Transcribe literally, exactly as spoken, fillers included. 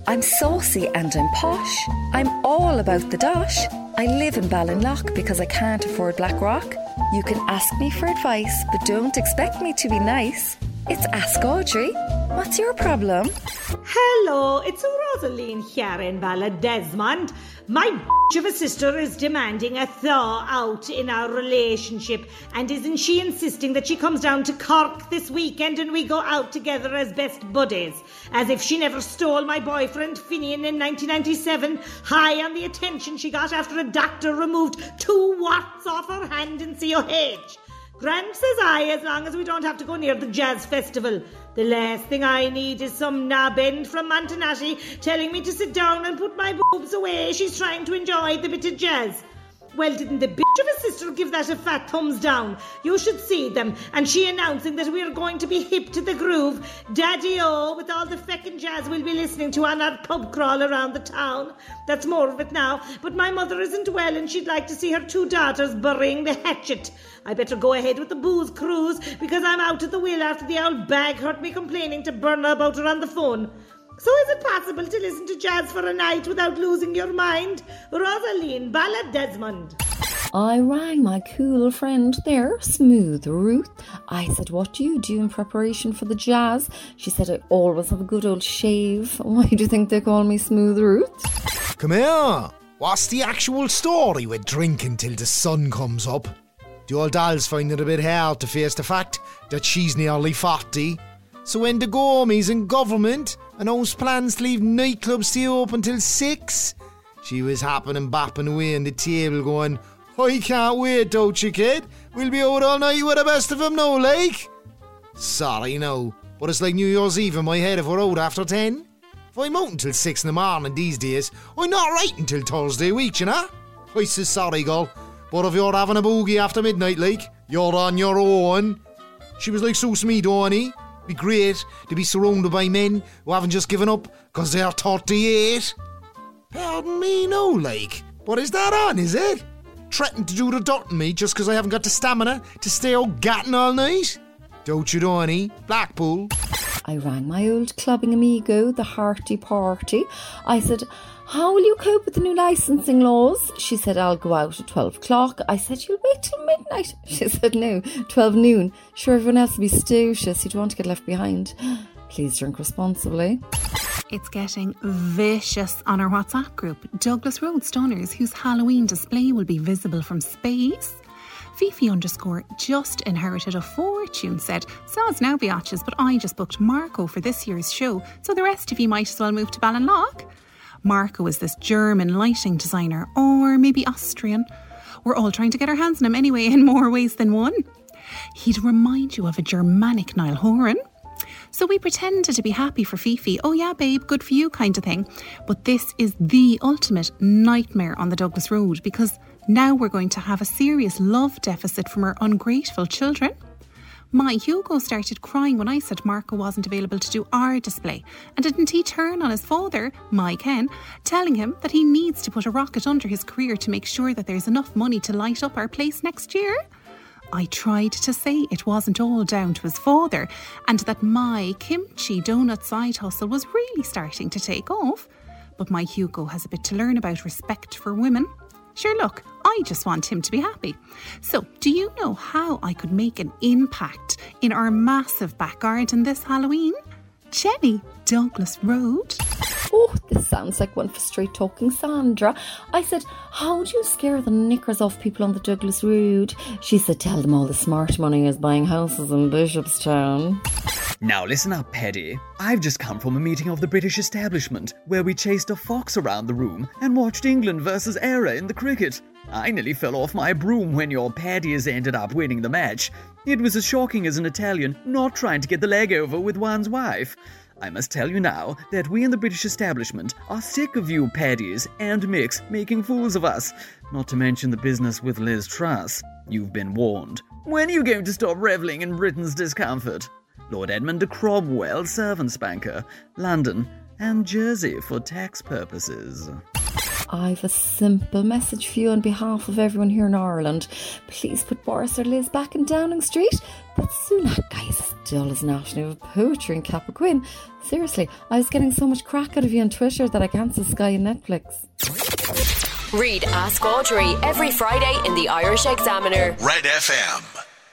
I'm saucy and I'm posh. I'm all about the dosh. I live in Ballinlough because I can't afford Blackrock. You can ask me for advice, but don't expect me to be nice. It's Ask Audrey. What's your problem? Hello, it's Rosaline here in Bala Desmond. My b***h of a sister is demanding a thaw out in our relationship, and isn't she insisting that she comes down to Cork this weekend and we go out together as best buddies, as if she never stole my boyfriend Finian in nineteen ninety-seven, high on the attention she got after a doctor removed two watts off her hand in C O H. Grant, says I, as long as we don't have to go near the jazz festival. The last thing I need is some knobbend from Montanati telling me to sit down and put my boobs away. She's trying to enjoy the bit of jazz. Well, didn't the bitch of a sister give that a fat thumbs down? You should see them. And she announcing that we're going to be hip to the groove. Daddy-o, with all the feckin' jazz we'll be listening to on our pub crawl around the town. That's more of it now. But my mother isn't well and she'd like to see her two daughters burying the hatchet. I better go ahead with the booze cruise because I'm out at the wheel after the old bag hurt me complaining to Berna about her on the phone. So is it possible to listen to jazz for a night without losing your mind? Rosaline, Bala Desmond. I rang my cool friend there, Smooth Ruth. I said, what do you do in preparation for the jazz? She said, I always have a good old shave. Why do you think they call me Smooth Ruth? Come here. What's the actual story with drinking till the sun comes up? The old doll's finding it a bit hard to face the fact that she's nearly forty. So when the Gomies in government announced plans to leave nightclubs stay open till six, she was hopping and bopping away on the table going, I can't wait, don't you, kid? We'll be out all night with the best of them now, like. Sorry, no, but it's like New Year's Eve in my head if we're out after ten. If I'm out until six in the morning these days, I'm not right until Thursday week, you know? I says sorry, girl, but if you're having a boogie after midnight, like, you're on your own. She was like, so me, Donny. Be great to be surrounded by men who haven't just given up because they're thirty-eight. Pardon me, no, like. What is that on, is it? Threatening to do the dirt on me just because I haven't got the stamina to stay out gatting all night? Don't you, Donny? Blackpool. I rang my old clubbing amigo, the Hearty Party. I said, how will you cope with the new licensing laws? She said, I'll go out at twelve o'clock. I said, you'll wait till midnight. She said, no, twelve noon. Sure, everyone else will be stoucious. You don't want to get left behind. Please drink responsibly. It's getting vicious on our WhatsApp group, Douglas Road Stoners, whose Halloween display will be visible from space. Fifi underscore just inherited a fortune said, so's now biatches, but I just booked Marco for this year's show, so the rest of you might as well move to Ballinlough. Marco is this German lighting designer, or maybe Austrian. We're all trying to get our hands on him anyway in more ways than one. He'd remind you of a Germanic Niall Horan. So we pretended to be happy for Fifi, oh yeah babe, good for you kind of thing. But this is the ultimate nightmare on the Douglas Road because now we're going to have a serious love deficit from our ungrateful children. My Hugo started crying when I said Marco wasn't available to do our display, and didn't he turn on his father, my Ken, telling him that he needs to put a rocket under his career to make sure that there's enough money to light up our place next year? I tried to say it wasn't all down to his father, and that my kimchi donut side hustle was really starting to take off. But my Hugo has a bit to learn about respect for women. Sure, look, I just want him to be happy. So, do you know how I could make an impact in our massive back garden this Halloween? Jenny, Douglas Road. Oh, this sounds like one for straight talking Sandra. I said, how do you scare the knickers off people on the Douglas Road? She said, tell them all the smart money is buying houses in Bishopstown. Now listen up, Paddy. I've just come from a meeting of the British establishment where we chased a fox around the room and watched England versus Era in the cricket. I nearly fell off my broom when your Paddies ended up winning the match. It was as shocking as an Italian not trying to get the leg over with one's wife. I must tell you now that we in the British establishment are sick of you Paddies and Mix making fools of us. Not to mention the business with Liz Truss. You've been warned. When are you going to stop revelling in Britain's discomfort? Lord Edmund de Cromwell, servant spanker, London and Jersey for tax purposes. I've a simple message for you on behalf of everyone here in Ireland. Please put Boris or Liz back in Downing Street. That Sunak guy is as dull as an ash of poetry in Cappoquin. Seriously, I was getting so much crack out of you on Twitter that I cancelled Sky and Netflix. Read Ask Audrey every Friday in the Irish Examiner. Red F M.